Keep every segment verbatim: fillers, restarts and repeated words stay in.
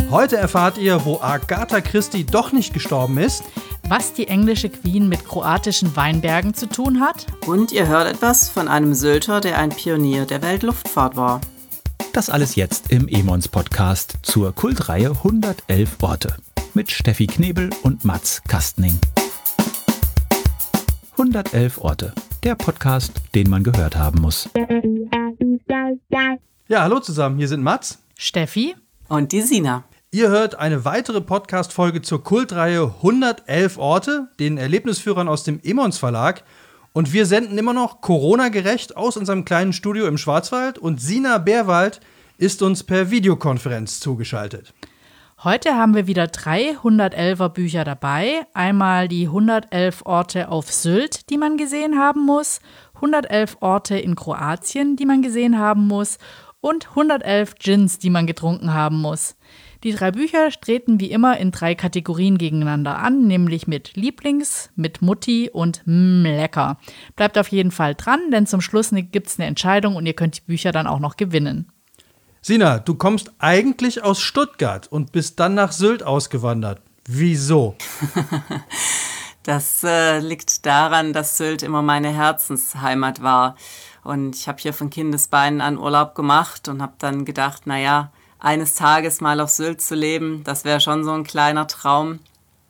Heute erfahrt ihr, wo Agatha Christie doch nicht gestorben ist, was die englische Queen mit kroatischen Weinbergen zu tun hat. Und ihr hört etwas von einem Sylter, der ein Pionier der Weltluftfahrt war. Das alles jetzt im Emons-Podcast zur Kultreihe hundertelf Orte mit Steffi Knebel und Mats Kastning. hundertelf Orte, der Podcast, den man gehört haben muss. Ja, hallo zusammen, hier sind Mats, Steffi und die Sina. Ihr hört eine weitere Podcast-Folge zur Kultreihe hundertelf Orte, den Erlebnisführern aus dem Emons Verlag. Und wir senden immer noch Corona-gerecht aus unserem kleinen Studio im Schwarzwald. Und Sina Bärwald ist uns per Videokonferenz zugeschaltet. Heute haben wir wieder drei hundertelfer Bücher dabei. Einmal die hundertelf Orte auf Sylt, die man gesehen haben muss, hundertelf Orte in Kroatien, die man gesehen haben muss und hundertelf Gins, die man getrunken haben muss. Die drei Bücher treten wie immer in drei Kategorien gegeneinander an, nämlich mit Lieblings, mit Mutti und mm, lecker. Bleibt auf jeden Fall dran, denn zum Schluss gibt es eine Entscheidung und ihr könnt die Bücher dann auch noch gewinnen. Sina, du kommst eigentlich aus Stuttgart und bist dann nach Sylt ausgewandert. Wieso? Das äh, liegt daran, dass Sylt immer meine Herzensheimat war. Und ich habe hier von Kindesbeinen an Urlaub gemacht und habe dann gedacht, naja, eines Tages mal auf Sylt zu leben, das wäre schon so ein kleiner Traum.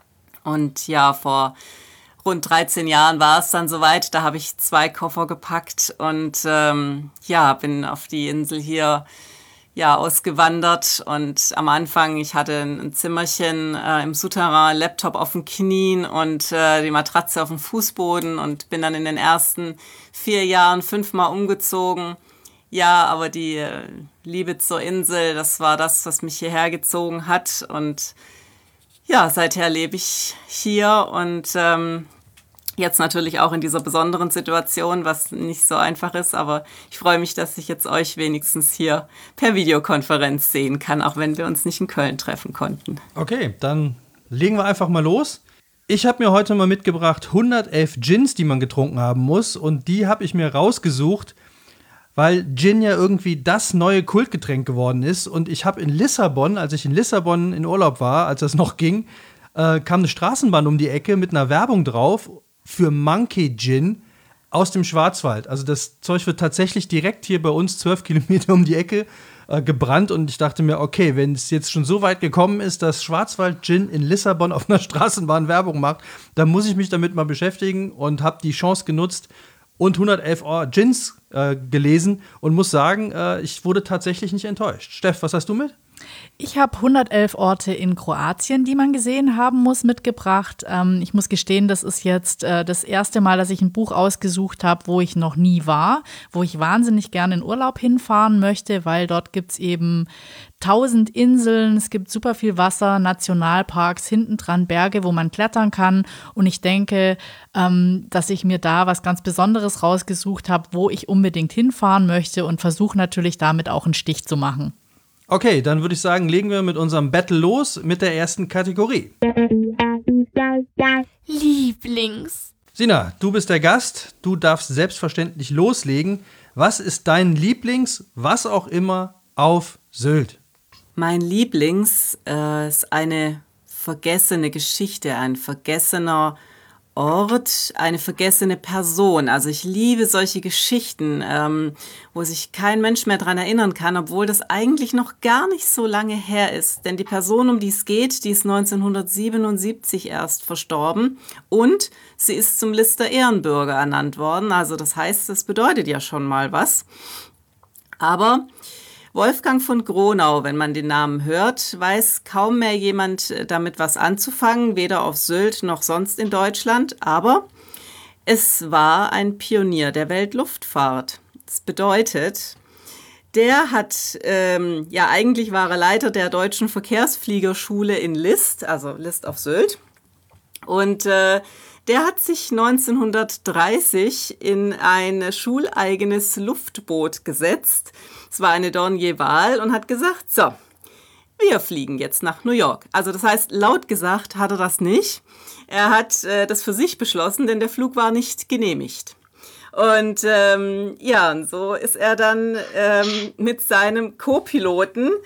Und ja, vor rund dreizehn Jahren war es dann soweit. Da habe ich zwei Koffer gepackt und ähm, ja, bin auf die Insel hier ja ausgewandert. Und am Anfang, ich hatte ein Zimmerchen äh, im Souterrain, Laptop auf den Knien und äh, die Matratze auf dem Fußboden und bin dann in den ersten vier Jahren fünfmal umgezogen. Ja, aber die äh, Liebe zur Insel, das war das, was mich hierher gezogen hat. Und ja, seither lebe ich hier und ähm, jetzt natürlich auch in dieser besonderen Situation, was nicht so einfach ist. Aber ich freue mich, dass ich jetzt euch wenigstens hier per Videokonferenz sehen kann, auch wenn wir uns nicht in Köln treffen konnten. Okay, dann legen wir einfach mal los. Ich habe mir heute mal mitgebracht hundertelf Gins, die man getrunken haben muss. Und die habe ich mir rausgesucht, weil Gin ja irgendwie das neue Kultgetränk geworden ist. Und ich habe in Lissabon, als ich in Lissabon in Urlaub war, als das noch ging, äh, kam eine Straßenbahn um die Ecke mit einer Werbung drauf für Monkey Gin aus dem Schwarzwald. Also das Zeug wird tatsächlich direkt hier bei uns zwölf Kilometer um die Ecke äh, gebrannt. Und ich dachte mir, okay, wenn es jetzt schon so weit gekommen ist, dass Schwarzwald Gin in Lissabon auf einer Straßenbahn Werbung macht, dann muss ich mich damit mal beschäftigen und habe die Chance genutzt und hundertelf Gins äh, gelesen und muss sagen, äh, ich wurde tatsächlich nicht enttäuscht. Steff, was hast du mit? Ich habe hundertelf Orte in Kroatien, die man gesehen haben muss, mitgebracht. Ähm, ich muss gestehen, das ist jetzt äh, das erste Mal, dass ich ein Buch ausgesucht habe, wo ich noch nie war, wo ich wahnsinnig gerne in Urlaub hinfahren möchte, weil dort gibt es eben tausend Inseln, es gibt super viel Wasser, Nationalparks, hinten dran Berge, wo man klettern kann. Und ich denke, ähm, dass ich mir da was ganz Besonderes rausgesucht habe, wo ich unbedingt hinfahren möchte und versuche natürlich damit auch einen Stich zu machen. Okay, dann würde ich sagen, legen wir mit unserem Battle los mit der ersten Kategorie. Lieblings. Sina, du bist der Gast, du darfst selbstverständlich loslegen. Was ist dein Lieblings, was auch immer, auf Sylt? Mein Lieblings äh, ist eine vergessene Geschichte, ein vergessener Ort, eine vergessene Person. Also ich liebe solche Geschichten, ähm, wo sich kein Mensch mehr dran erinnern kann, obwohl das eigentlich noch gar nicht so lange her ist. Denn die Person, um die es geht, die ist neunzehnhundertsiebenundsiebzig erst verstorben und sie ist zum Lister Ehrenbürger ernannt worden. Also das heißt, das bedeutet ja schon mal was. Aber Wolfgang von Gronau, wenn man den Namen hört, weiß kaum mehr jemand damit was anzufangen, weder auf Sylt noch sonst in Deutschland. Aber es war ein Pionier der Weltluftfahrt. Das bedeutet, der hat, ähm, ja eigentlich war er Leiter der Deutschen Verkehrsfliegerschule in List, also List auf Sylt. Und äh, der hat sich neunzehnhundertdreißig in ein schuleigenes Luftboot gesetzt. Es war eine Dornier-Wahl und hat gesagt, so, wir fliegen jetzt nach New York. Also das heißt, laut gesagt hat er das nicht. Er hat äh, das für sich beschlossen, denn der Flug war nicht genehmigt. Und ähm, ja, und so ist er dann ähm, mit seinem Co-Piloten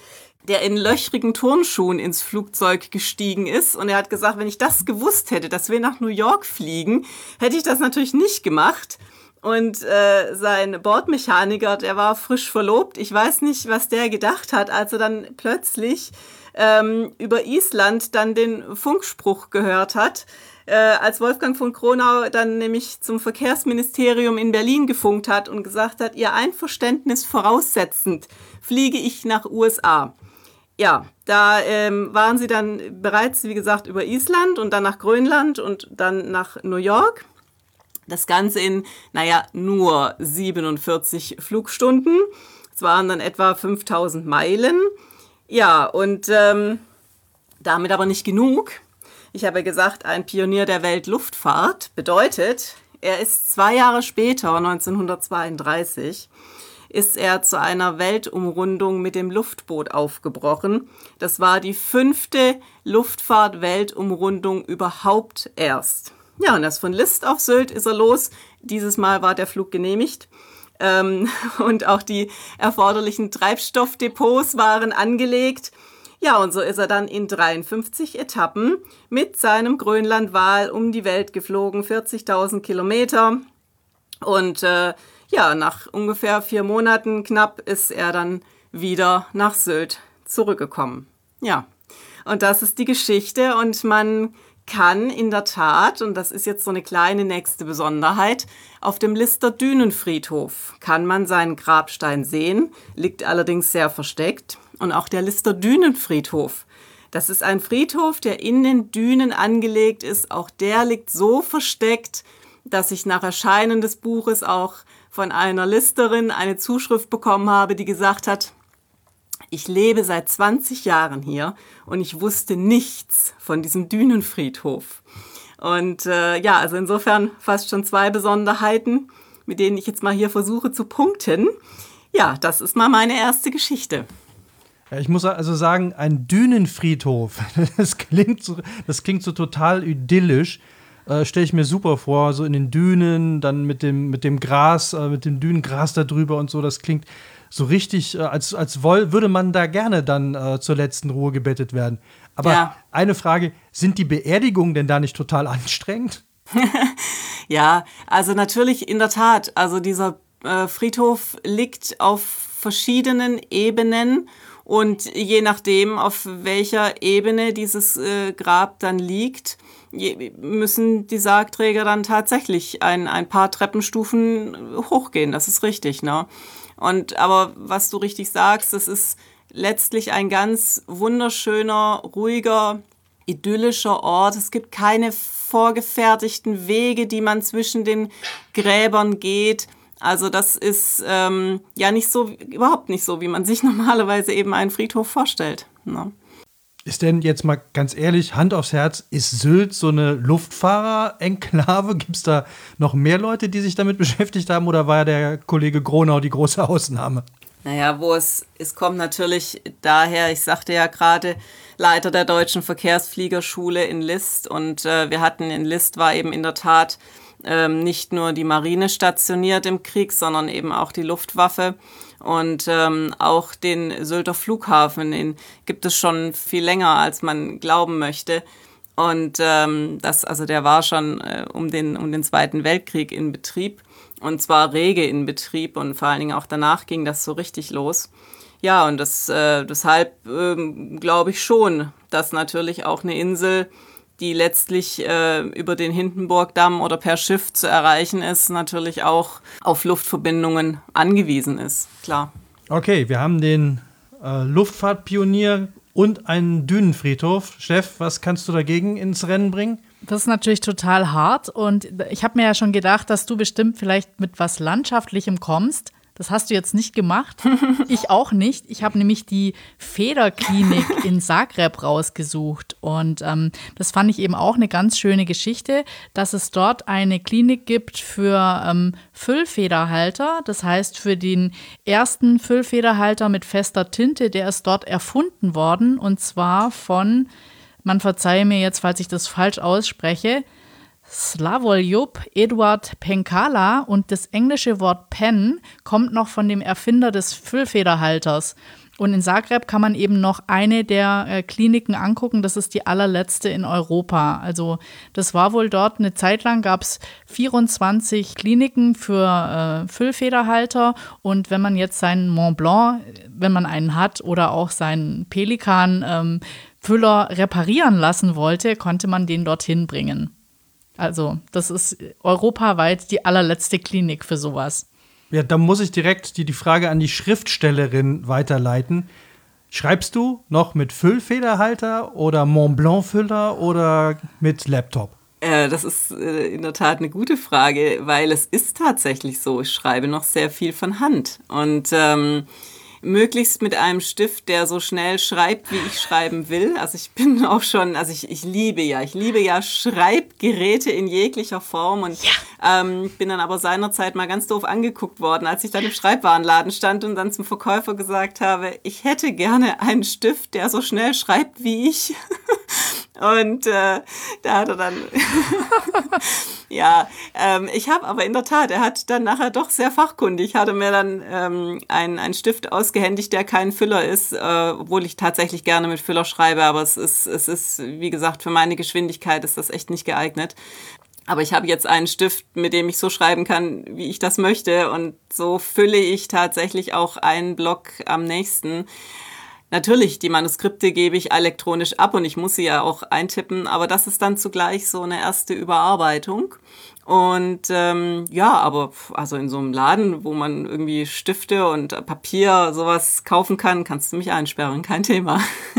der in löchrigen Turnschuhen ins Flugzeug gestiegen ist. Und er hat gesagt, wenn ich das gewusst hätte, dass wir nach New York fliegen, hätte ich das natürlich nicht gemacht. Und äh, sein Bordmechaniker, der war frisch verlobt. Ich weiß nicht, was der gedacht hat, als er dann plötzlich ähm, über Island dann den Funkspruch gehört hat. Äh, als Wolfgang von Kronau dann nämlich zum Verkehrsministerium in Berlin gefunkt hat und gesagt hat, ihr Einverständnis voraussetzend fliege ich nach U S A. Ja, da ähm, waren sie dann bereits, wie gesagt, über Island und dann nach Grönland und dann nach New York. Das Ganze in, naja, nur siebenundvierzig Flugstunden. Es waren dann etwa fünftausend Meilen. Ja, und ähm, damit aber nicht genug. Ich habe gesagt, ein Pionier der Weltluftfahrt bedeutet, er ist zwei Jahre später, neunzehnhundertzweiunddreißig, ist er zu einer Weltumrundung mit dem Luftboot aufgebrochen. Das war die fünfte Luftfahrt-Weltumrundung überhaupt erst. Ja, und das von List auf Sylt ist er los. Dieses Mal war der Flug genehmigt. Ähm, und auch die erforderlichen Treibstoffdepots waren angelegt. Ja, und so ist er dann in dreiundfünfzig Etappen mit seinem Grönlandwal um die Welt geflogen, vierzigtausend Kilometer. Und äh, ja, nach ungefähr vier Monaten knapp ist er dann wieder nach Sylt zurückgekommen. Ja, und das ist die Geschichte und man kann in der Tat, und das ist jetzt so eine kleine nächste Besonderheit, auf dem Lister Dünenfriedhof kann man seinen Grabstein sehen, liegt allerdings sehr versteckt. Und auch der Lister Dünenfriedhof, das ist ein Friedhof, der in den Dünen angelegt ist. Auch der liegt so versteckt, dass ich nach Erscheinen des Buches auch von einer Listerin eine Zuschrift bekommen habe, die gesagt hat, ich lebe seit zwanzig Jahren hier und ich wusste nichts von diesem Dünenfriedhof. Und äh, ja, also insofern fast schon zwei Besonderheiten, mit denen ich jetzt mal hier versuche zu punkten. Ja, das ist mal meine erste Geschichte. Ja, ich muss also sagen, ein Dünenfriedhof, das klingt so, das klingt so total idyllisch. Äh, stelle ich mir super vor, so in den Dünen, dann mit dem, mit dem Gras, äh, mit dem Dünengras da drüber und so. Das klingt so richtig, äh, als, als woll, würde man da gerne dann äh, zur letzten Ruhe gebettet werden. Aber ja. Eine Frage, sind die Beerdigungen denn da nicht total anstrengend? Ja, also natürlich in der Tat. Also dieser äh, Friedhof liegt auf verschiedenen Ebenen. Und je nachdem, auf welcher Ebene dieses äh, Grab dann liegt, je, müssen die Sargträger dann tatsächlich ein, ein paar Treppenstufen hochgehen. Das ist richtig, ne? Und aber was du richtig sagst, das ist letztlich ein ganz wunderschöner, ruhiger, idyllischer Ort. Es gibt keine vorgefertigten Wege, die man zwischen den Gräbern geht. Also das ist ähm, ja nicht so, überhaupt nicht so, wie man sich normalerweise eben einen Friedhof vorstellt. Ne? Ist denn jetzt mal ganz ehrlich, Hand aufs Herz, ist Sylt so eine Luftfahrer-Enklave? Gibt es da noch mehr Leute, die sich damit beschäftigt haben oder war der Kollege Gronau die große Ausnahme? Naja, wo es, es kommt natürlich daher, ich sagte ja gerade, Leiter der Deutschen Verkehrsfliegerschule in List und äh, wir hatten in List war eben in der Tat Ähm, nicht nur die Marine stationiert im Krieg, sondern eben auch die Luftwaffe und ähm, auch den Sylter Flughafen, den gibt es schon viel länger, als man glauben möchte. Und ähm, das, also der war schon äh, um den um den Zweiten Weltkrieg in Betrieb und zwar rege in Betrieb und vor allen Dingen auch danach ging das so richtig los. Ja, und das äh, deshalb äh, glaube ich schon, dass natürlich auch eine Insel, die letztlich äh, über den Hindenburgdamm oder per Schiff zu erreichen ist, natürlich auch auf Luftverbindungen angewiesen ist, klar. Okay, wir haben den äh, Luftfahrtpionier und einen Dünenfriedhof. Steff, was kannst du dagegen ins Rennen bringen? Das ist natürlich total hart und ich habe mir ja schon gedacht, dass du bestimmt vielleicht mit was Landschaftlichem kommst. Das hast du jetzt nicht gemacht. Ich auch nicht. Ich habe nämlich die Federklinik in Zagreb rausgesucht. Und ähm, das fand ich eben auch eine ganz schöne Geschichte, dass es dort eine Klinik gibt für ähm, Füllfederhalter. Das heißt, für den ersten Füllfederhalter mit fester Tinte, der ist dort erfunden worden. Und zwar von, man verzeihe mir jetzt, falls ich das falsch ausspreche, Slavoljub Eduard Penkala und das englische Wort Pen kommt noch von dem Erfinder des Füllfederhalters. Und in Zagreb kann man eben noch eine der äh, Kliniken angucken. Das ist die allerletzte in Europa. Also das war wohl dort eine Zeit lang, gab es vierundzwanzig Kliniken für äh, Füllfederhalter. Und wenn man jetzt seinen Mont Blanc, wenn man einen hat, oder auch seinen Pelikan ähm, Füller reparieren lassen wollte, konnte man den dorthin bringen. Also das ist europaweit die allerletzte Klinik für sowas. Ja, da muss ich direkt die, die Frage an die Schriftstellerin weiterleiten. Schreibst du noch mit Füllfederhalter oder Mont Blanc Füller oder mit Laptop? Äh, das ist äh, in der Tat eine gute Frage, weil es ist tatsächlich so, ich schreibe noch sehr viel von Hand und ähm, möglichst mit einem Stift, der so schnell schreibt, wie ich schreiben will. Also ich bin auch schon, also ich, ich liebe ja, ich liebe ja Schreibgeräte in jeglicher Form und ja. ähm, bin dann aber seinerzeit mal ganz doof angeguckt worden, als ich dann im Schreibwarenladen stand und dann zum Verkäufer gesagt habe, ich hätte gerne einen Stift, der so schnell schreibt wie ich. Und äh, da hat er dann, ja, ähm, ich habe aber in der Tat, er hat dann nachher doch sehr fachkundig, hatte mir dann ähm, einen, einen Stift ausgehändigt, der kein Füller ist, äh, obwohl ich tatsächlich gerne mit Füller schreibe, aber es ist, es ist, wie gesagt, für meine Geschwindigkeit ist das echt nicht geeignet. Aber ich habe jetzt einen Stift, mit dem ich so schreiben kann, wie ich das möchte, und so fülle ich tatsächlich auch einen Block am nächsten. Natürlich, die Manuskripte gebe ich elektronisch ab und ich muss sie ja auch eintippen, aber das ist dann zugleich so eine erste Überarbeitung. Und ähm, ja, aber also in so einem Laden, wo man irgendwie Stifte und Papier, sowas kaufen kann, kannst du mich einsperren, kein Thema.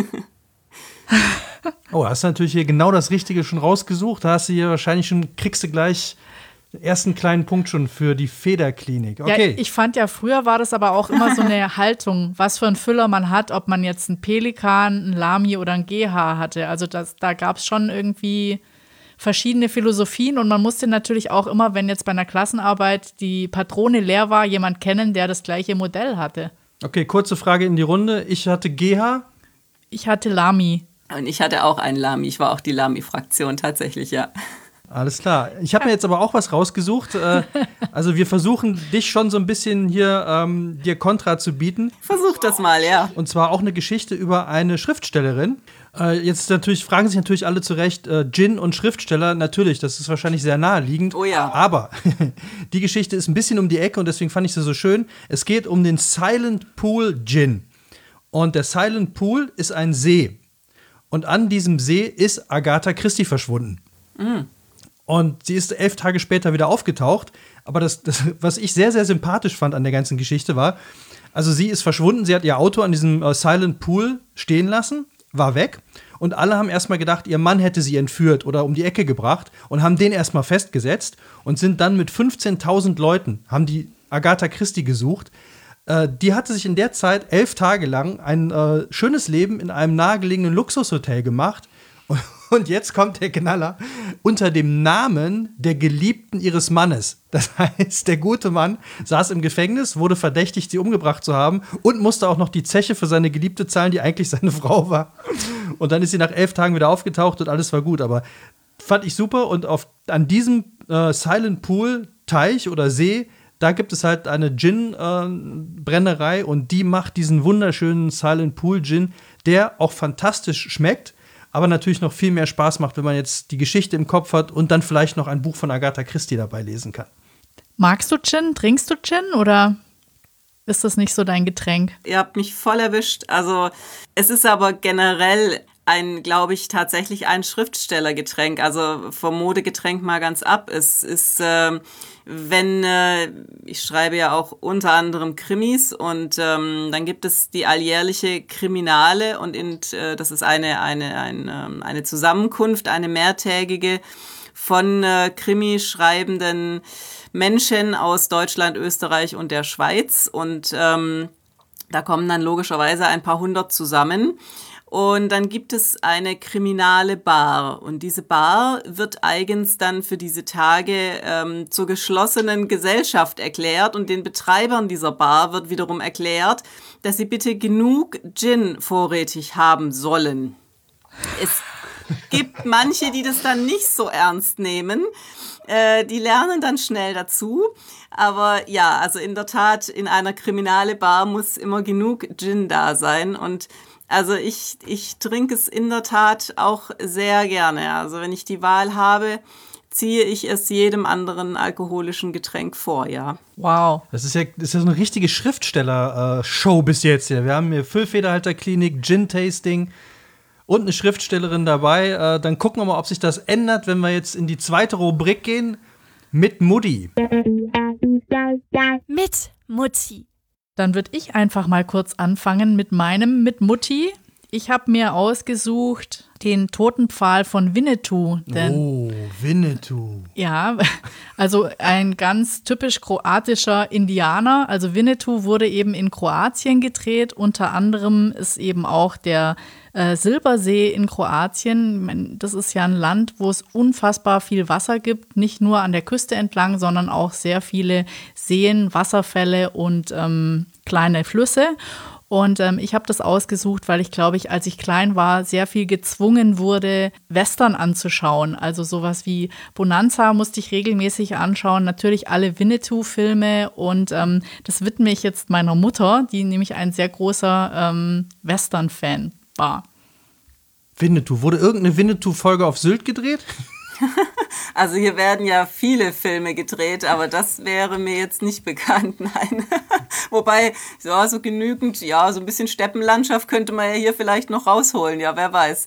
Oh, hast du natürlich hier genau das Richtige schon rausgesucht. Da hast du hier wahrscheinlich schon, kriegst du gleich den ersten kleinen Punkt schon für die Federklinik. Okay. Ja, ich fand ja, früher war das aber auch immer so eine Haltung, was für einen Füller man hat, ob man jetzt einen Pelikan, einen Lamy oder einen G H hatte. Also das, da gab es schon irgendwie verschiedene Philosophien und man musste natürlich auch immer, wenn jetzt bei einer Klassenarbeit die Patrone leer war, jemand kennen, der das gleiche Modell hatte. Okay, kurze Frage in die Runde. Ich hatte G H. Ich hatte Lamy. Und ich hatte auch einen Lamy. Ich war auch die Lamy-Fraktion tatsächlich, ja. Alles klar. Ich habe mir jetzt aber auch was rausgesucht. Also wir versuchen dich schon so ein bisschen hier ähm, dir Kontra zu bieten. Versuch das mal, ja. Und zwar auch eine Geschichte über eine Schriftstellerin. Äh, jetzt natürlich fragen sich natürlich alle zu Recht, äh, Djinn und Schriftsteller, natürlich, das ist wahrscheinlich sehr naheliegend. Oh ja. Aber die Geschichte ist ein bisschen um die Ecke und deswegen fand ich sie so schön. Es geht um den Silent Pool Djinn. Und der Silent Pool ist ein See. Und an diesem See ist Agatha Christie verschwunden. Mhm. Und sie ist elf Tage später wieder aufgetaucht. Aber das, das, was ich sehr, sehr sympathisch fand an der ganzen Geschichte war, also sie ist verschwunden, sie hat ihr Auto an diesem äh, Silent Pool stehen lassen, war weg. Und alle haben erstmal gedacht, ihr Mann hätte sie entführt oder um die Ecke gebracht und haben den erstmal festgesetzt und sind dann mit fünfzehntausend Leuten, haben die Agatha Christie gesucht. Äh, die hatte sich in der Zeit elf Tage lang ein äh, schönes Leben in einem nahegelegenen Luxushotel gemacht. Und Und jetzt kommt der Knaller, unter dem Namen der Geliebten ihres Mannes. Das heißt, der gute Mann saß im Gefängnis, wurde verdächtigt, sie umgebracht zu haben und musste auch noch die Zeche für seine Geliebte zahlen, die eigentlich seine Frau war. Und dann ist sie nach elf Tagen wieder aufgetaucht und alles war gut. Aber fand ich super. Und auf, an diesem äh, Silent Pool, Teich oder See, da gibt es halt eine Gin-Brennerei äh, und die macht diesen wunderschönen Silent Pool Gin, der auch fantastisch schmeckt. Aber natürlich noch viel mehr Spaß macht, wenn man jetzt die Geschichte im Kopf hat und dann vielleicht noch ein Buch von Agatha Christie dabei lesen kann. Magst du Gin? Trinkst du Gin oder ist das nicht so dein Getränk? Ihr habt mich voll erwischt. Also es ist aber generell ein, glaube ich, tatsächlich ein Schriftstellergetränk. Also vom Modegetränk mal ganz ab. Es ist, äh, wenn, äh, ich schreibe ja auch unter anderem Krimis und ähm, dann gibt es die alljährliche Kriminale und in, äh, das ist eine, eine, eine, eine Zusammenkunft, eine mehrtägige von äh, Krimi-schreibenden Menschen aus Deutschland, Österreich und der Schweiz und ähm, da kommen dann logischerweise ein paar hundert zusammen. Und dann gibt es eine kriminale Bar. Und diese Bar wird eigens dann für diese Tage ähm, zur geschlossenen Gesellschaft erklärt. Und den Betreibern dieser Bar wird wiederum erklärt, dass sie bitte genug Gin vorrätig haben sollen. Es gibt manche, die das dann nicht so ernst nehmen. Äh, die lernen dann schnell dazu. Aber ja, also in der Tat, in einer Kriminale-Bar muss immer genug Gin da sein. Und also ich, ich trinke es in der Tat auch sehr gerne. Also wenn ich die Wahl habe, ziehe ich es jedem anderen alkoholischen Getränk vor, ja. Wow. Das ist ja, das ist ja so eine richtige Schriftsteller-Show bis jetzt hier. Wir haben hier Füllfederhalterklinik, Gin-Tasting und eine Schriftstellerin dabei. Äh, dann gucken wir mal, ob sich das ändert, wenn wir jetzt in die zweite Rubrik gehen mit Mutti. Mit Mutti. Dann würde ich einfach mal kurz anfangen mit meinem mit Mutti. Ich habe mir ausgesucht den Totenpfahl von Winnetou. Denn, oh, Winnetou. Ja, also ein ganz typisch kroatischer Indianer. Also Winnetou wurde eben in Kroatien gedreht. Unter anderem ist eben auch der äh, Silbersee in Kroatien. Ich meine, das ist ja ein Land, wo es unfassbar viel Wasser gibt. Nicht nur an der Küste entlang, sondern auch sehr viele Seen, Wasserfälle und ähm, kleine Flüsse. Und ähm, ich habe das ausgesucht, weil ich, glaube ich, als ich klein war, sehr viel gezwungen wurde, Western anzuschauen. Also sowas wie Bonanza musste ich regelmäßig anschauen. Natürlich alle Winnetou-Filme. Und ähm, das widme ich jetzt meiner Mutter, die nämlich ein sehr großer ähm, Western-Fan war. Winnetou. Wurde irgendeine Winnetou-Folge auf Sylt gedreht? Also hier werden ja viele Filme gedreht, aber das wäre mir jetzt nicht bekannt, nein. Wobei, ja, so genügend, ja, so ein bisschen Steppenlandschaft könnte man ja hier vielleicht noch rausholen, ja, wer weiß.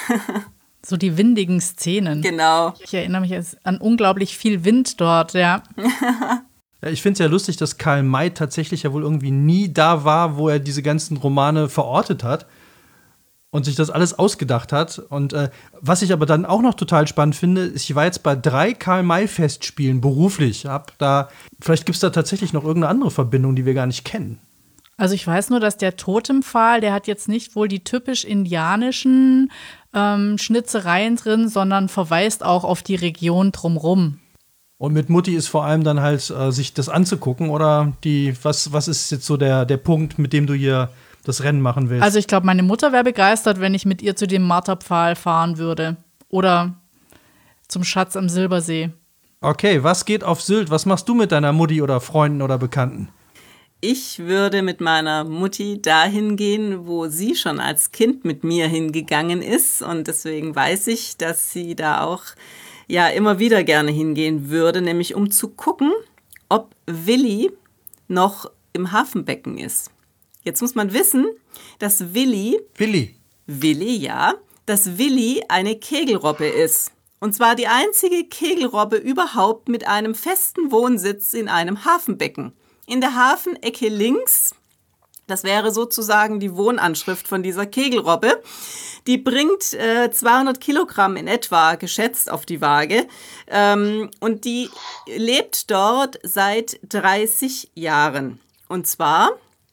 So die windigen Szenen. Genau. Ich erinnere mich an unglaublich viel Wind dort, ja. Ja, ich finde es ja lustig, dass Karl May tatsächlich ja wohl irgendwie nie da war, wo er diese ganzen Romane verortet hat. Und sich das alles ausgedacht hat. Und äh, was ich aber dann auch noch total spannend finde, ist, ich war jetzt bei drei Karl-May-Festspielen beruflich. Hab da, vielleicht gibt es da tatsächlich noch irgendeine andere Verbindung, die wir gar nicht kennen. Also ich weiß nur, dass der Totempfahl, der hat jetzt nicht wohl die typisch indianischen ähm, Schnitzereien drin, sondern verweist auch auf die Region drumrum. Und mit Mutti ist vor allem dann halt, äh, sich das anzugucken, oder die, was, was ist jetzt so der, der Punkt, mit dem du hier das Rennen machen willst? Also ich glaube, meine Mutter wäre begeistert, wenn ich mit ihr zu dem Marterpfahl fahren würde. Oder zum Schatz am Silbersee. Okay, was geht auf Sylt? Was machst du mit deiner Mutti oder Freunden oder Bekannten? Ich würde mit meiner Mutti dahin gehen, wo sie schon als Kind mit mir hingegangen ist. Und deswegen weiß ich, dass sie da auch ja immer wieder gerne hingehen würde, nämlich um zu gucken, ob Willi noch im Hafenbecken ist. Jetzt muss man wissen, dass Willi, Willi, Willi, ja, dass Willi eine Kegelrobbe ist. Und zwar die einzige Kegelrobbe überhaupt mit einem festen Wohnsitz in einem Hafenbecken. In der Hafenecke links, das wäre sozusagen die Wohnanschrift von dieser Kegelrobbe. Die bringt äh, zweihundert Kilogramm in etwa, geschätzt auf die Waage. Ähm, und die lebt dort seit dreißig Jahren. Und zwar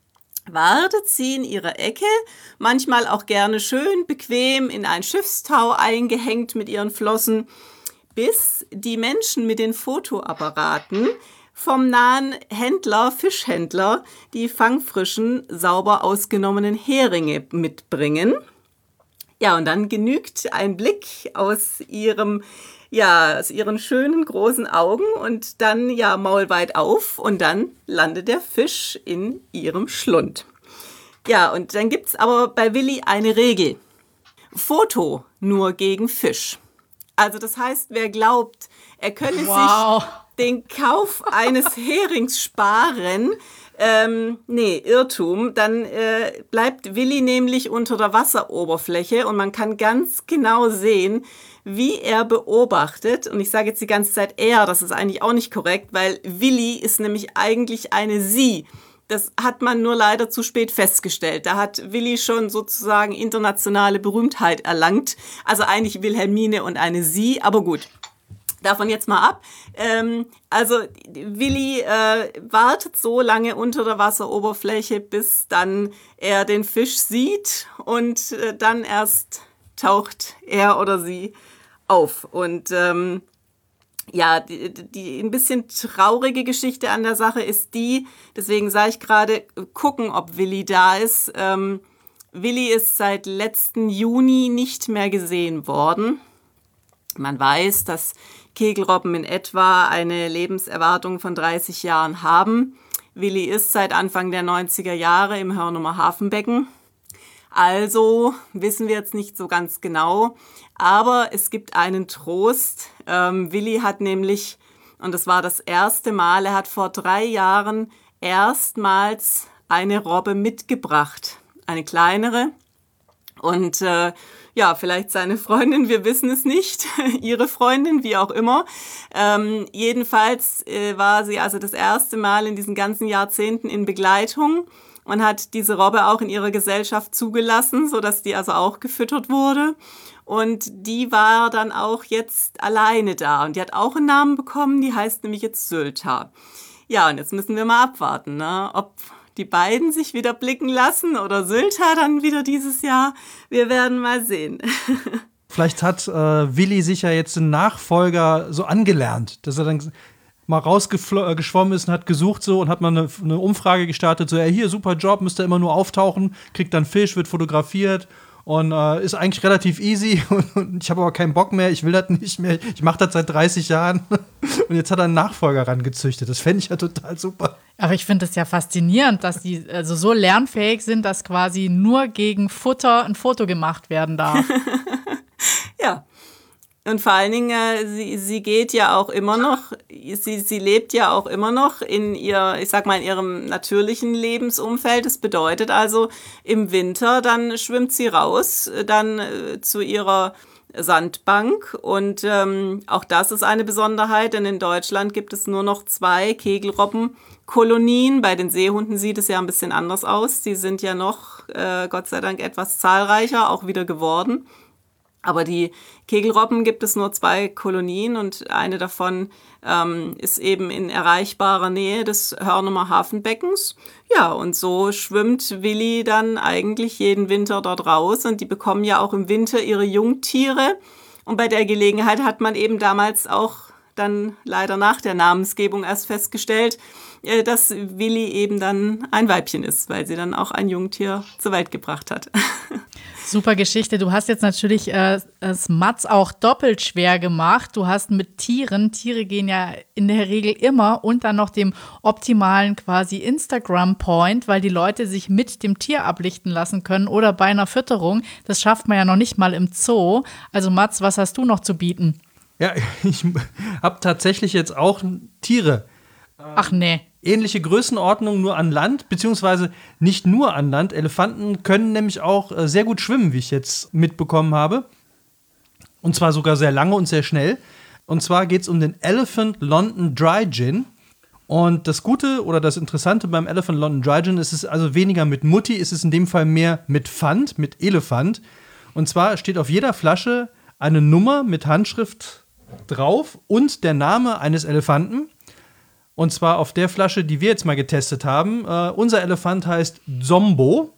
wartet sie in ihrer Ecke, manchmal auch gerne schön bequem in ein Schiffstau eingehängt mit ihren Flossen, bis die Menschen mit den Fotoapparaten vom nahen Händler, Fischhändler, die fangfrischen, sauber ausgenommenen Heringe mitbringen. Ja, und dann genügt ein Blick aus ihrem Ja, aus ihren schönen großen Augen und dann ja maulweit auf und dann landet der Fisch in ihrem Schlund. Ja, und dann gibt's aber bei Willi eine Regel. Foto nur gegen Fisch. Also das heißt, wer glaubt, er könne Wow. sich den Kauf eines Herings sparen, Ähm, nee, Irrtum. Dann äh, bleibt Willi nämlich unter der Wasseroberfläche und man kann ganz genau sehen, wie er beobachtet. Und ich sage jetzt die ganze Zeit er, das ist eigentlich auch nicht korrekt, weil Willi ist nämlich eigentlich eine Sie. Das hat man nur leider zu spät festgestellt. Da hat Willi schon sozusagen internationale Berühmtheit erlangt. Also eigentlich Wilhelmine und eine Sie, aber gut. Davon jetzt mal ab. Ähm, also Willi äh, wartet so lange unter der Wasseroberfläche, bis dann er den Fisch sieht und äh, dann erst taucht er oder sie auf. Und ähm, ja, die, die ein bisschen traurige Geschichte an der Sache ist die, deswegen sage ich gerade, gucken, ob Willi da ist. Ähm, Willi ist seit letzten Juni nicht mehr gesehen worden. Man weiß, dass Kegelrobben in etwa eine Lebenserwartung von dreißig Jahren haben. Willi ist seit Anfang der neunziger Jahre im Hörnumer Hafenbecken. Also wissen wir jetzt nicht so ganz genau, aber es gibt einen Trost. Ähm, Willi hat nämlich, und das war das erste Mal, er hat vor drei Jahren erstmals eine Robbe mitgebracht, eine kleinere. Und äh, ja, vielleicht seine Freundin, wir wissen es nicht, ihre Freundin, wie auch immer. Ähm, jedenfalls äh, war sie also das erste Mal in diesen ganzen Jahrzehnten in Begleitung und hat diese Robbe auch in ihrer Gesellschaft zugelassen, sodass die also auch gefüttert wurde. Und die war dann auch jetzt alleine da und die hat auch einen Namen bekommen, die heißt nämlich jetzt Sylta. Ja, und jetzt müssen wir mal abwarten, ne? Ob die beiden sich wieder blicken lassen oder Sylta dann wieder dieses Jahr. Wir werden mal sehen. Vielleicht hat äh, Willi sich ja jetzt einen Nachfolger so angelernt, dass er dann mal rausgeschwommen ist und hat gesucht so und hat mal eine, eine Umfrage gestartet, so, ja, hier, super Job, müsst ihr immer nur auftauchen, kriegt dann Fisch, wird fotografiert und äh, ist eigentlich relativ easy und, und ich habe aber keinen Bock mehr, ich will das nicht mehr, ich mache das seit dreißig Jahren und jetzt hat er einen Nachfolger rangezüchtet. Das fände ich ja total super. Aber ich finde es ja faszinierend, dass die also so lernfähig sind, dass quasi nur gegen Futter ein Foto gemacht werden darf. Ja. Und vor allen Dingen, äh, sie, sie geht ja auch immer noch, sie, sie lebt ja auch immer noch in ihr, ich sag mal, in ihrem natürlichen Lebensumfeld. Das bedeutet also, im Winter, dann schwimmt sie raus, dann äh, zu ihrer Sandbank. Und ähm, auch das ist eine Besonderheit, denn in Deutschland gibt es nur noch zwei Kegelrobbenkolonien. Bei den Seehunden sieht es ja ein bisschen anders aus. Die sind ja noch, äh, Gott sei Dank, etwas zahlreicher, auch wieder geworden. Aber die Kegelrobben gibt es nur zwei Kolonien und eine davon ähm, ist eben in erreichbarer Nähe des Hörnumer Hafenbeckens. Ja, und so schwimmt Willi dann eigentlich jeden Winter dort raus und die bekommen ja auch im Winter ihre Jungtiere. Und bei der Gelegenheit hat man eben damals auch dann leider nach der Namensgebung erst festgestellt, äh, dass Willi eben dann ein Weibchen ist, weil sie dann auch ein Jungtier zur Welt gebracht hat. Super Geschichte. Du hast jetzt natürlich äh, es Mats auch doppelt schwer gemacht. Du hast mit Tieren, Tiere gehen ja in der Regel immer und dann noch dem optimalen quasi Instagram-Point, weil die Leute sich mit dem Tier ablichten lassen können oder bei einer Fütterung. Das schafft man ja noch nicht mal im Zoo. Also Mats, was hast du noch zu bieten? Ja, ich habe tatsächlich jetzt auch Tiere. Ach nee. Ähnliche Größenordnung, nur an Land, beziehungsweise nicht nur an Land. Elefanten können nämlich auch äh, sehr gut schwimmen, wie ich jetzt mitbekommen habe. Und zwar sogar sehr lange und sehr schnell. Und zwar geht es um den Elephant London Dry Gin. Und das Gute oder das Interessante beim Elephant London Dry Gin ist es also weniger mit Mutti, ist es in dem Fall mehr mit Pfand, mit Elefant. Und zwar steht auf jeder Flasche eine Nummer mit Handschrift drauf und der Name eines Elefanten. Und zwar auf der Flasche, die wir jetzt mal getestet haben. Uh, unser Elefant heißt Zombo.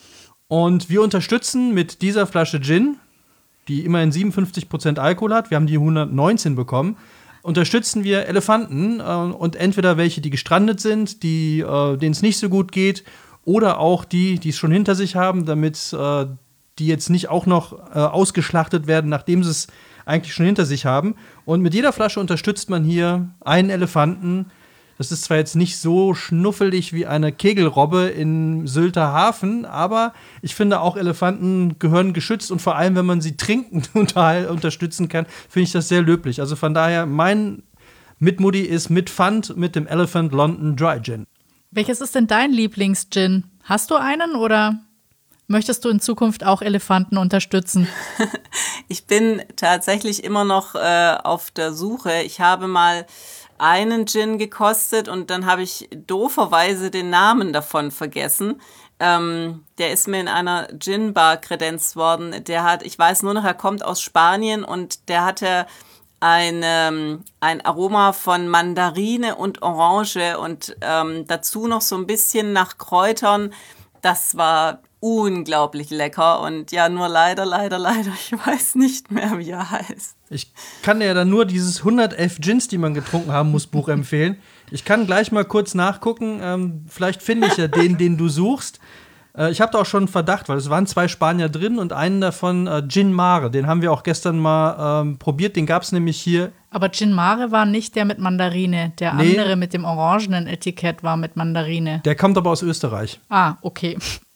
Und wir unterstützen mit dieser Flasche Gin, die immerhin siebenundfünfzig Prozent Alkohol hat, wir haben die hundertneunzehn bekommen, unterstützen wir Elefanten uh, und entweder welche, die gestrandet sind, die, uh, denen es nicht so gut geht, oder auch die, die es schon hinter sich haben, damit uh, die jetzt nicht auch noch uh, ausgeschlachtet werden, nachdem sie es eigentlich schon hinter sich haben. Und mit jeder Flasche unterstützt man hier einen Elefanten. Das ist zwar jetzt nicht so schnuffelig wie eine Kegelrobbe in Sylter Hafen, aber ich finde auch Elefanten gehören geschützt und vor allem, wenn man sie trinkend unterstützen kann, finde ich das sehr löblich. Also von daher, mein Mitmudi ist mit Pfand mit dem Elephant London Dry Gin. Welches ist denn dein Lieblings-Gin? Hast du einen oder möchtest du in Zukunft auch Elefanten unterstützen? Ich bin tatsächlich immer noch äh, auf der Suche. Ich habe mal einen Gin gekostet und dann habe ich dooferweise den Namen davon vergessen. Ähm, der ist mir in einer Gin-Bar kredenzt worden. Der hat, ich weiß nur noch, er kommt aus Spanien und der hatte ein, ähm, ein Aroma von Mandarine und Orange und ähm, dazu noch so ein bisschen nach Kräutern. Das war unglaublich lecker und ja, nur leider, leider, leider, ich weiß nicht mehr, wie er heißt. Ich kann dir ja dann nur dieses hundertelf Gins, die man getrunken haben muss, Buch empfehlen. Ich kann gleich mal kurz nachgucken, ähm, vielleicht finde ich ja den, den du suchst. Äh, ich habe da auch schon einen Verdacht, weil es waren zwei Spanier drin und einen davon äh, Gin Mare, den haben wir auch gestern mal ähm, probiert, den gab es nämlich hier Aber Gin Mare war nicht der mit Mandarine. Der Nee. andere mit dem orangenen Etikett war mit Mandarine. Der kommt aber aus Österreich. Ah, okay.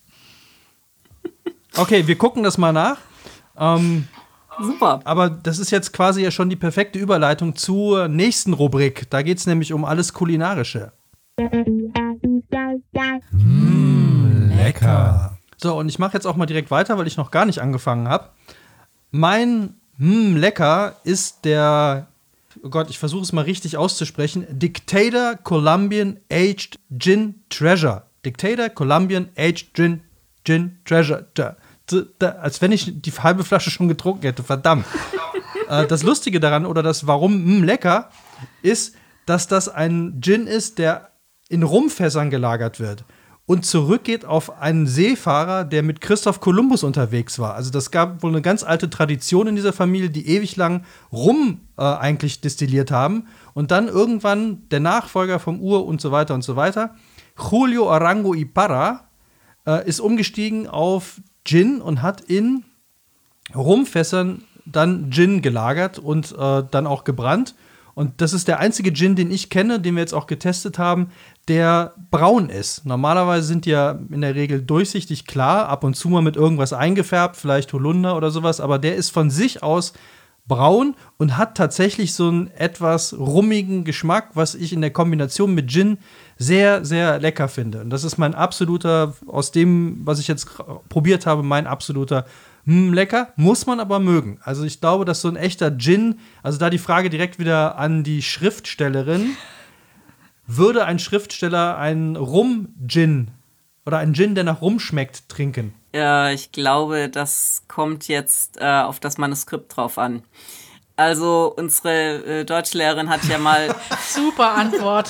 Okay, wir gucken das mal nach. Ähm, Super. aber das ist jetzt quasi ja schon die perfekte Überleitung zur nächsten Rubrik. Da geht es nämlich um alles Kulinarische. Lecker. So, und ich mache jetzt auch mal direkt weiter, weil ich noch gar nicht angefangen habe. Mein mm, Lecker ist der, oh Gott, ich versuche es mal richtig auszusprechen, Dictator Colombian Aged Gin Treasure. Dictator Colombian Aged Gin, Gin Treasure. Da, da, da, als wenn ich die halbe Flasche schon getrunken hätte, verdammt. äh, das Lustige daran, oder das Warum mm, lecker, ist, dass das ein Gin ist, der in Rumfässern gelagert wird und zurückgeht auf einen Seefahrer, der mit Christoph Kolumbus unterwegs war. Also das gab wohl eine ganz alte Tradition in dieser Familie, die ewig lang Rum äh, eigentlich destilliert haben. Und dann irgendwann der Nachfolger vom Ur und so weiter und so weiter, Julio Arango y Parra, äh, ist umgestiegen auf Gin und hat in Rumfässern dann Gin gelagert und äh, dann auch gebrannt. Und das ist der einzige Gin, den ich kenne, den wir jetzt auch getestet haben, der braun ist. Normalerweise sind die ja in der Regel durchsichtig klar, ab und zu mal mit irgendwas eingefärbt, vielleicht Holunder oder sowas, aber der ist von sich aus braun und hat tatsächlich so einen etwas rummigen Geschmack, was ich in der Kombination mit Gin sehr, sehr lecker finde. Und das ist mein absoluter, aus dem, was ich jetzt probiert habe, mein absoluter Hm, lecker, muss man aber mögen. Also ich glaube, dass so ein echter Gin, also da die Frage direkt wieder an die Schriftstellerin, würde ein Schriftsteller einen Rum-Gin oder einen Gin, der nach Rum schmeckt, trinken? Ja, ich glaube, das kommt jetzt äh, auf das Manuskript drauf an. Also unsere äh, Deutschlehrerin hat ja mal Super Antwort.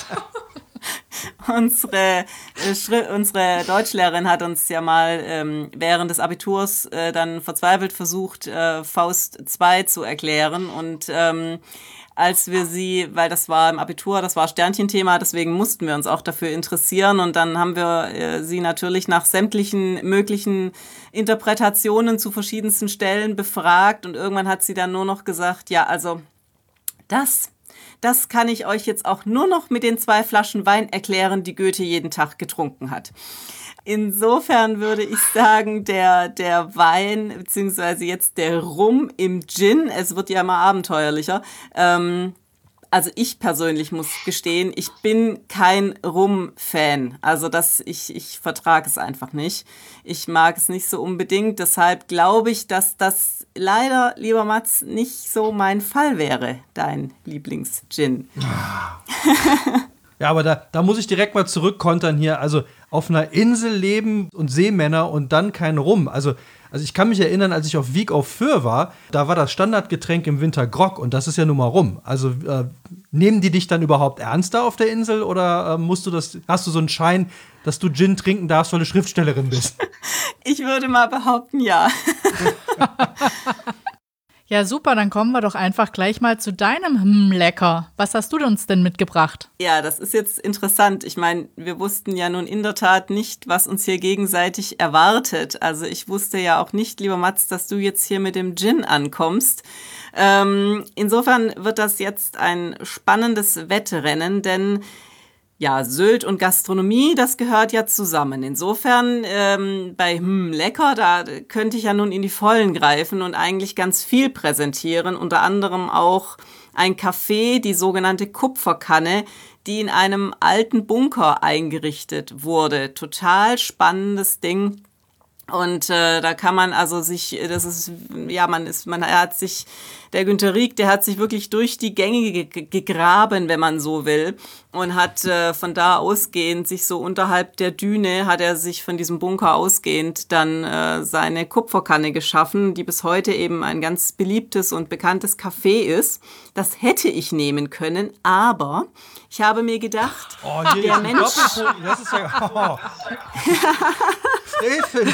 Unsere, äh, Schri- unsere Deutschlehrerin hat uns ja mal ähm, während des Abiturs äh, dann verzweifelt versucht, äh, Faust zwei zu erklären. Und ähm, als wir sie, weil das war im Abitur, das war Sternchenthema, deswegen mussten wir uns auch dafür interessieren. Und dann haben wir äh, sie natürlich nach sämtlichen möglichen Interpretationen zu verschiedensten Stellen befragt. Und irgendwann hat sie dann nur noch gesagt, ja, also das... Das kann ich euch jetzt auch nur noch mit den zwei Flaschen Wein erklären, die Goethe jeden Tag getrunken hat. Insofern würde ich sagen, der, der Wein, beziehungsweise jetzt der Rum im Gin, es wird ja immer abenteuerlicher. Ähm, also ich persönlich muss gestehen, ich bin kein Rum-Fan. Also das, ich, ich vertrage es einfach nicht. Ich mag es nicht so unbedingt. Deshalb glaube ich, dass das leider, lieber Mats, nicht so mein Fall wäre, dein Lieblings-Gin. Ja, aber da, da muss ich direkt mal zurückkontern hier. Also auf einer Insel leben und Seemänner und dann kein Rum. Also, also ich kann mich erinnern, als ich auf Wieg auf Föhr war, da war das Standardgetränk im Winter Grog und das ist ja nun mal Rum. Also äh, nehmen die dich dann überhaupt ernster auf der Insel oder äh, musst du das, hast du so einen Schein, dass du Gin trinken darfst, weil du Schriftstellerin bist? Ich würde mal behaupten, ja. Ja, super, dann kommen wir doch einfach gleich mal zu deinem Hm, lecker. Was hast du uns denn mitgebracht? Ja, das ist jetzt interessant. Ich meine, wir wussten ja nun in der Tat nicht, was uns hier gegenseitig erwartet. Also ich wusste ja auch nicht, lieber Mats, dass du jetzt hier mit dem Gin ankommst. Ähm, insofern wird das jetzt ein spannendes Wettrennen, denn ja, Sylt und Gastronomie, das gehört ja zusammen. Insofern ähm, bei hm, lecker, da könnte ich ja nun in die Vollen greifen und eigentlich ganz viel präsentieren. Unter anderem auch ein Café, die sogenannte Kupferkanne, die in einem alten Bunker eingerichtet wurde. Total spannendes Ding. Und äh, da kann man also sich, das ist, ja, man ist, man hat sich, der Günter Rieck, der hat sich wirklich durch die Gänge ge- gegraben, wenn man so will, und hat äh, von da ausgehend sich so unterhalb der Düne, hat er sich von diesem Bunker ausgehend dann äh, seine Kupferkanne geschaffen, die bis heute eben ein ganz beliebtes und bekanntes Café ist. Das hätte ich nehmen können, aber ich habe mir gedacht, Oh, hier der ist ein Mensch... Doppelpunkt. Das ist ja. Oh. Frevel.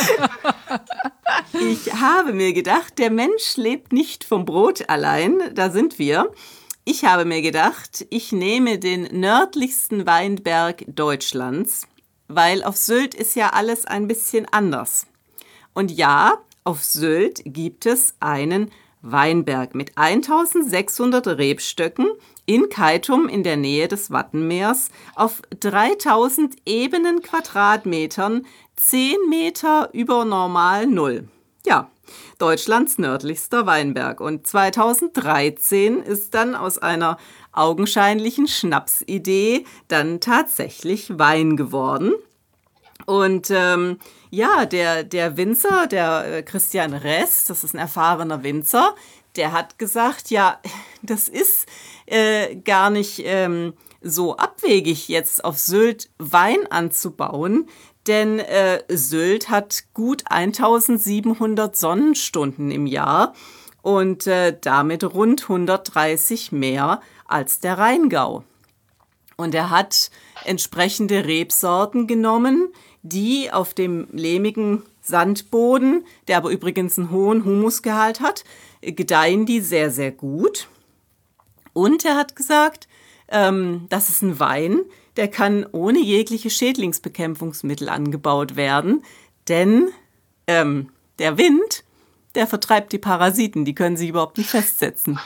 Ich habe mir gedacht, der Mensch lebt nicht vom Brot allein, da sind wir. Ich habe mir gedacht, ich nehme den nördlichsten Weinberg Deutschlands, weil auf Sylt ist ja alles ein bisschen anders. Und ja, auf Sylt gibt es einen Weinberg mit eintausendsechshundert Rebstöcken in Keitum in der Nähe des Wattenmeers auf dreitausend ebenen Quadratmetern, zehn Meter über Normal Null. Ja, Deutschlands nördlichster Weinberg. Und zweitausenddreizehn ist dann aus einer augenscheinlichen Schnapsidee dann tatsächlich Wein geworden. Und ähm, ja, der, der Winzer, der äh, Christian Ress, das ist ein erfahrener Winzer, der hat gesagt, ja, das ist äh, gar nicht ähm, so abwegig, jetzt auf Sylt Wein anzubauen, denn äh, Sylt hat gut eintausendsiebenhundert Sonnenstunden im Jahr und äh, damit rund hundertdreißig mehr als der Rheingau. Und er hat entsprechende Rebsorten genommen, die auf dem lehmigen Sandboden, der aber übrigens einen hohen Humusgehalt hat, gedeihen die sehr, sehr gut. Und er hat gesagt, ähm, das ist ein Wein, der kann ohne jegliche Schädlingsbekämpfungsmittel angebaut werden, denn ähm, der Wind, der vertreibt die Parasiten, die können sich überhaupt nicht festsetzen.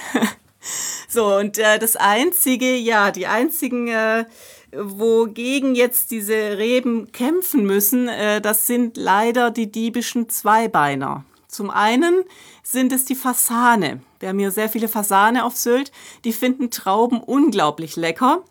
So, und äh, das einzige, ja, die einzigen, äh, wogegen jetzt diese Reben kämpfen müssen, äh, das sind leider die diebischen Zweibeiner. Zum einen sind es die Fasane. Wir haben hier sehr viele Fasane auf Sylt, die finden Trauben unglaublich lecker.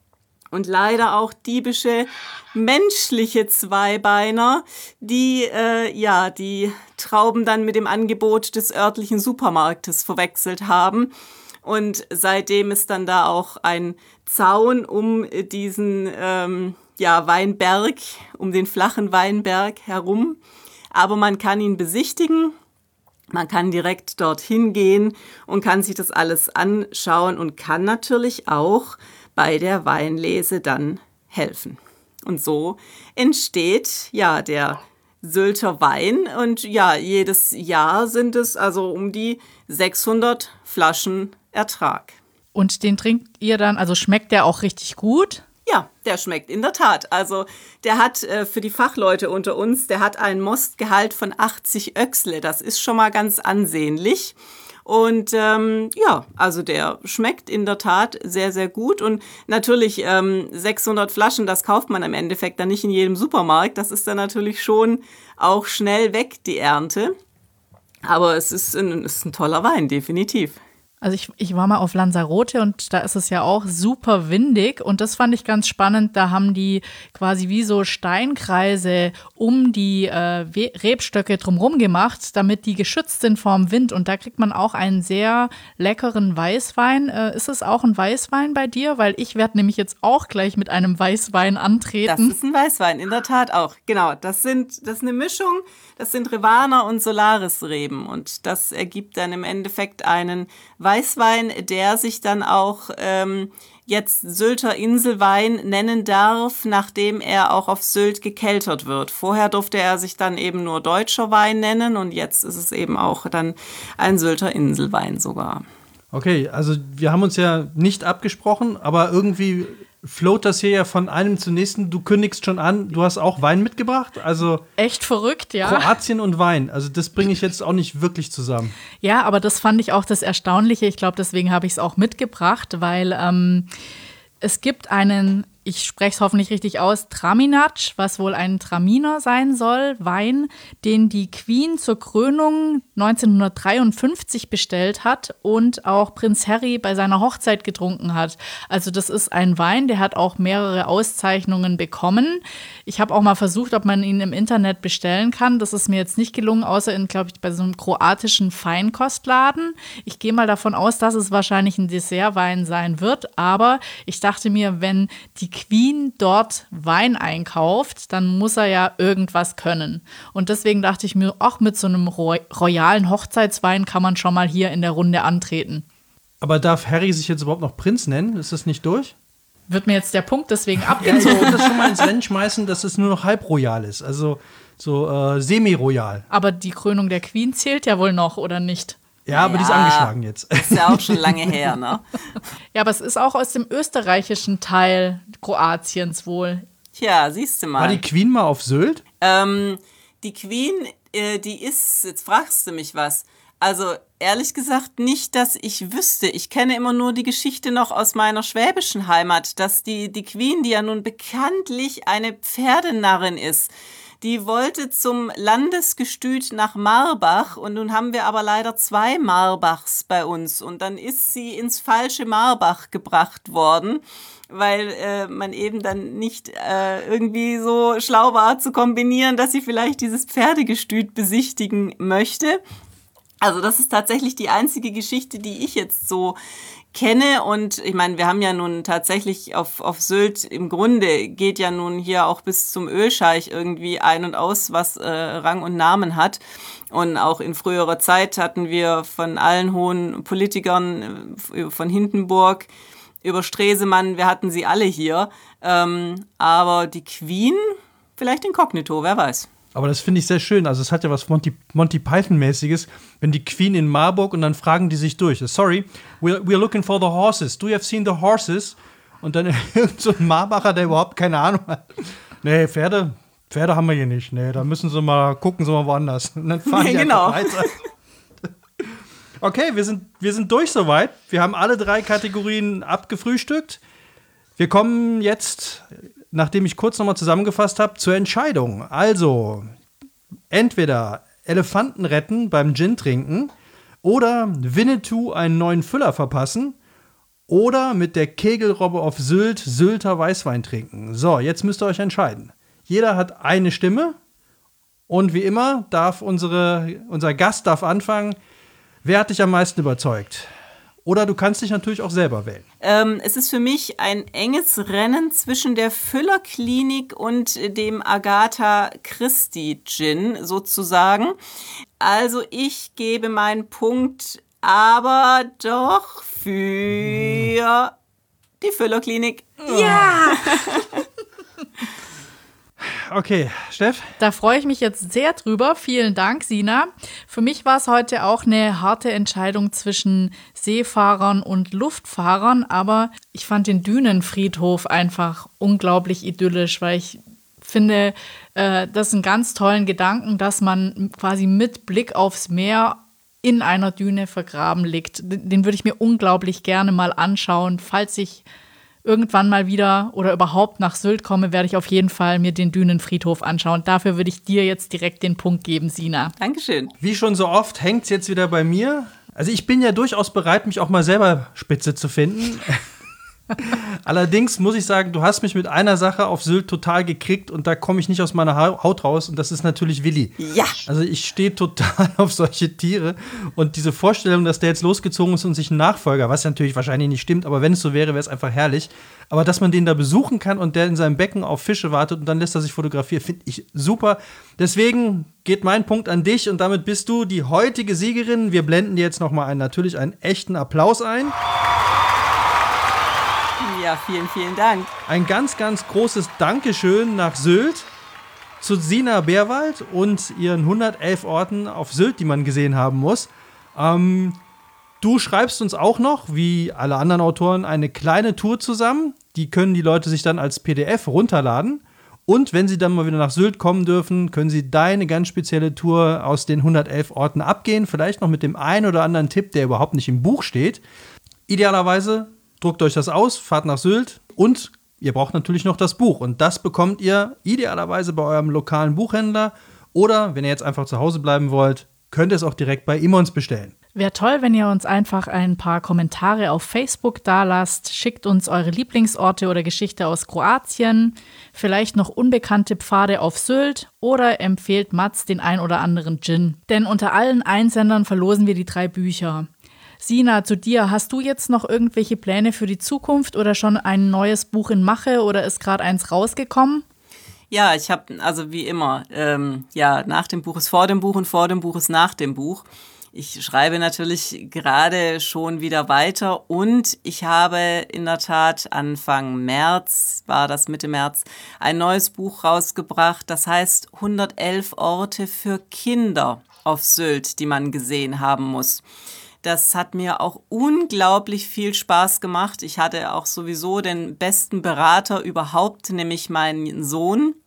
Und leider auch diebische menschliche Zweibeiner, die äh, ja die Trauben dann mit dem Angebot des örtlichen Supermarktes verwechselt haben. Und seitdem ist dann da auch ein Zaun um diesen ähm, ja, Weinberg, um den flachen Weinberg herum. Aber man kann ihn besichtigen, man kann direkt dorthin gehen und kann sich das alles anschauen und kann natürlich auch bei der Weinlese dann helfen. Und so entsteht ja der Sylter Wein und ja, jedes Jahr sind es also um die sechshundert Flaschen Ertrag. Und den trinkt ihr dann, also schmeckt der auch richtig gut? Ja, der schmeckt in der Tat. Also der hat äh, für die Fachleute unter uns, der hat einen Mostgehalt von achtzig Öchsle. Das ist schon mal ganz ansehnlich. Und ähm, ja, also der schmeckt in der Tat sehr, sehr gut. Und natürlich ähm, sechshundert Flaschen, das kauft man im Endeffekt dann nicht in jedem Supermarkt. Das ist dann natürlich schon auch schnell weg, die Ernte. Aber es ist ein, es ist ein toller Wein, definitiv. Also ich, ich war mal auf Lanzarote und da ist es ja auch super windig und das fand ich ganz spannend. Da haben die quasi wie so Steinkreise um die äh, Rebstöcke drumherum gemacht, damit die geschützt sind vorm Wind. Und da kriegt man auch einen sehr leckeren Weißwein. Äh, ist es auch ein Weißwein bei dir? Weil ich werde nämlich jetzt auch gleich mit einem Weißwein antreten. Das ist ein Weißwein, in der Tat auch. Genau, das sind das ist eine Mischung. Das sind Rivaner und Solaris-Reben und das ergibt dann im Endeffekt einen Weißwein, der sich dann auch ähm, jetzt Sylter Inselwein nennen darf, nachdem er auch auf Sylt gekeltert wird. Vorher durfte er sich dann eben nur deutscher Wein nennen und jetzt ist es eben auch dann ein Sylter Inselwein sogar. Okay, also wir haben uns ja nicht abgesprochen, aber irgendwie float das hier ja von einem zum nächsten. Du kündigst schon an, du hast auch Wein mitgebracht. Also echt verrückt, ja. Kroatien und Wein, also das bringe ich jetzt auch nicht wirklich zusammen. Ja, aber das fand ich auch das Erstaunliche. Ich glaube, deswegen habe ich es auch mitgebracht, weil ähm, es gibt einen, ich spreche es hoffentlich richtig aus, Traminac, was wohl ein Traminer sein soll, Wein, den die Queen zur Krönung neunzehnhundertdreiundfünfzig bestellt hat und auch Prinz Harry bei seiner Hochzeit getrunken hat. Also das ist ein Wein, der hat auch mehrere Auszeichnungen bekommen. Ich habe auch mal versucht, ob man ihn im Internet bestellen kann. Das ist mir jetzt nicht gelungen, außer in, glaube ich, bei so einem kroatischen Feinkostladen. Ich gehe mal davon aus, dass es wahrscheinlich ein Dessertwein sein wird, aber ich dachte mir, wenn die Queen dort Wein einkauft, dann muss er ja irgendwas können. Und deswegen dachte ich mir, ach, mit so einem Roy- royalen Hochzeitswein kann man schon mal hier in der Runde antreten. Aber darf Harry sich jetzt überhaupt noch Prinz nennen? Ist das nicht durch? Wird mir jetzt der Punkt deswegen Ja, abgezogen. ich würde das schon mal ins Rennen schmeißen, dass es nur noch halb royal ist. Also so äh, semi-royal. Aber die Krönung der Queen zählt ja wohl noch, oder nicht? Ja, aber Ja, die ist angeschlagen jetzt. Ist ja auch schon lange her, ne? Ja, aber es ist auch aus dem österreichischen Teil Kroatiens wohl. Tja, siehst du mal. War die Queen mal auf Sylt? Ähm, die Queen, äh, die ist, jetzt fragst du mich was. Also ehrlich gesagt nicht, dass ich wüsste. Ich kenne immer nur die Geschichte noch aus meiner schwäbischen Heimat, dass die, die Queen, die ja nun bekanntlich eine Pferdenarrin ist, die wollte zum Landesgestüt nach Marbach und nun haben wir aber leider zwei Marbachs bei uns und dann ist sie ins falsche Marbach gebracht worden, weil äh, man eben dann nicht äh, irgendwie so schlau war zu kombinieren, dass sie vielleicht dieses Pferdegestüt besichtigen möchte. Also das ist tatsächlich die einzige Geschichte, die ich jetzt so kenne und ich meine, wir haben ja nun tatsächlich auf, auf Sylt, im Grunde geht ja nun hier auch bis zum Ölscheich irgendwie ein und aus, was äh, Rang und Namen hat und auch in früherer Zeit hatten wir von allen hohen Politikern, äh, von Hindenburg über Stresemann, wir hatten sie alle hier, ähm, aber die Queen, vielleicht inkognito, wer weiß. Aber das finde ich sehr schön. Also es hat ja was Monty, Monty Python-mäßiges, wenn die Queen in Marburg und dann fragen die sich durch. Sorry, we're, we're looking for the horses. Do you have seen the horses? Und dann irgend so ein Marbacher, der überhaupt keine Ahnung hat. Nee, Pferde, Pferde haben wir hier nicht. Nee, da müssen sie mal, gucken sie mal woanders. Und dann fahren nee, die genau. einfach weiter. Okay, wir sind, wir sind durch soweit. Wir haben alle drei Kategorien abgefrühstückt. Wir kommen jetzt, nachdem ich kurz nochmal zusammengefasst habe, zur Entscheidung. Also, entweder Elefanten retten beim Gin trinken oder Winnetou einen neuen Füller verpassen oder mit der Kegelrobbe auf Sylt Sylter Weißwein trinken. So, jetzt müsst ihr euch entscheiden. Jeder hat eine Stimme und wie immer darf unsere, unser Gast darf anfangen. Wer hat dich am meisten überzeugt? Oder du kannst dich natürlich auch selber wählen. Ähm, es ist für mich ein enges Rennen zwischen der Füllerklinik und dem Agatha Christie Gin sozusagen. Also ich gebe meinen Punkt aber doch für die Füllerklinik. Ja! Okay, Steff? Da freue ich mich jetzt sehr drüber. Vielen Dank, Sina. Für mich war es heute auch eine harte Entscheidung zwischen Seefahrern und Luftfahrern, aber ich fand den Dünenfriedhof einfach unglaublich idyllisch, weil ich finde, äh, das ist ein ganz tollen Gedanken, dass man quasi mit Blick aufs Meer in einer Düne vergraben liegt. Den würde ich mir unglaublich gerne mal anschauen, falls ich irgendwann mal wieder oder überhaupt nach Sylt komme, werde ich auf jeden Fall mir den Dünenfriedhof anschauen. Dafür würde ich dir jetzt direkt den Punkt geben, Sina. Dankeschön. Wie schon so oft hängt es jetzt wieder bei mir. Also ich bin ja durchaus bereit, mich auch mal selber spitze zu finden. Allerdings muss ich sagen, du hast mich mit einer Sache auf Sylt total gekriegt und da komme ich nicht aus meiner Haut raus und das ist natürlich Willi. Ja. Also ich stehe total auf solche Tiere und diese Vorstellung, dass der jetzt losgezogen ist und sich einen Nachfolger, was natürlich wahrscheinlich nicht stimmt, aber wenn es so wäre, wäre es einfach herrlich. Aber dass man den da besuchen kann und der in seinem Becken auf Fische wartet und dann lässt er sich fotografieren, finde ich super. Deswegen geht mein Punkt an dich und damit bist du die heutige Siegerin. Wir blenden dir jetzt nochmal einen, natürlich einen echten Applaus ein. Ja, vielen, vielen Dank. Ein ganz, ganz großes Dankeschön nach Sylt zu Sina Berwald und ihren hundertelf Orten auf Sylt, die man gesehen haben muss. Ähm, du schreibst uns auch noch, wie alle anderen Autoren, eine kleine Tour zusammen. Die können die Leute sich dann als P D F runterladen. Und wenn sie dann mal wieder nach Sylt kommen dürfen, können sie deine ganz spezielle Tour aus den hundertelf Orten abgehen. Vielleicht noch mit dem einen oder anderen Tipp, der überhaupt nicht im Buch steht. Idealerweise druckt euch das aus, fahrt nach Sylt und ihr braucht natürlich noch das Buch. Und das bekommt ihr idealerweise bei eurem lokalen Buchhändler oder, wenn ihr jetzt einfach zu Hause bleiben wollt, könnt ihr es auch direkt bei Emons bestellen. Wäre toll, wenn ihr uns einfach ein paar Kommentare auf Facebook dalasst. Schickt uns eure Lieblingsorte oder Geschichte aus Kroatien, vielleicht noch unbekannte Pfade auf Sylt oder empfehlt Mats den ein oder anderen Gin. Denn unter allen Einsendern verlosen wir die drei Bücher. Sina, zu dir, hast du jetzt noch irgendwelche Pläne für die Zukunft oder schon ein neues Buch in Mache oder ist gerade eins rausgekommen? Ja, ich habe, also wie immer, ähm, ja, nach dem Buch ist vor dem Buch und vor dem Buch ist nach dem Buch. Ich schreibe natürlich gerade schon wieder weiter und ich habe in der Tat Anfang März, war das Mitte März, ein neues Buch rausgebracht, das heißt hundertelf Orte für Kinder auf Sylt, die man gesehen haben muss. Das hat mir auch unglaublich viel Spaß gemacht. Ich hatte auch sowieso den besten Berater überhaupt, nämlich meinen Sohn.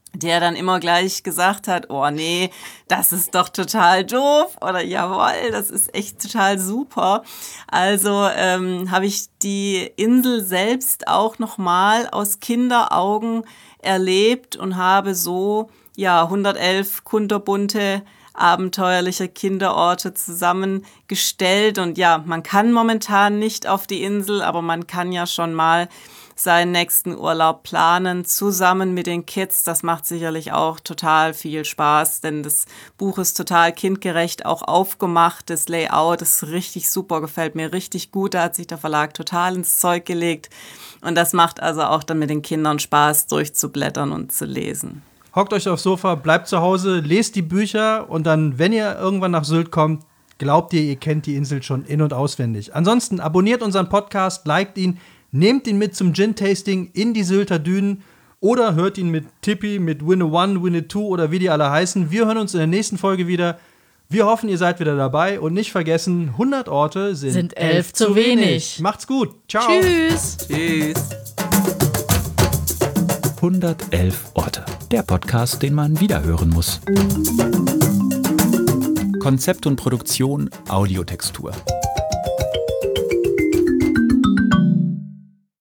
der dann immer gleich gesagt hat, oh nee, das ist doch total doof oder jawohl, das ist echt total super. Also ähm, habe ich die Insel selbst auch nochmal aus Kinderaugen erlebt und habe so ja hundertelf kunterbunte abenteuerliche Kinderorte zusammengestellt. Und ja, man kann momentan nicht auf die Insel, aber man kann ja schon mal seinen nächsten Urlaub planen, zusammen mit den Kids. Das macht sicherlich auch total viel Spaß, denn das Buch ist total kindgerecht auch aufgemacht. Das Layout ist richtig super, gefällt mir richtig gut. Da hat sich der Verlag total ins Zeug gelegt. Und das macht also auch dann mit den Kindern Spaß, durchzublättern und zu lesen. Hockt euch aufs Sofa, bleibt zu Hause, lest die Bücher und dann, wenn ihr irgendwann nach Sylt kommt, glaubt ihr, ihr kennt die Insel schon in- und auswendig. Ansonsten abonniert unseren Podcast, liked ihn, nehmt ihn mit zum Gin-Tasting in die Sylter Dünen oder hört ihn mit Tippi, mit Winne One, Winne Two oder wie die alle heißen. Wir hören uns in der nächsten Folge wieder. Wir hoffen, ihr seid wieder dabei und nicht vergessen, hundert Orte sind, sind elf zu wenig. Macht's gut. Ciao. Tschüss. Tschüss. hundertelf Orte. Der Podcast, den man wiederhören muss. Konzept und Produktion Audiotextur.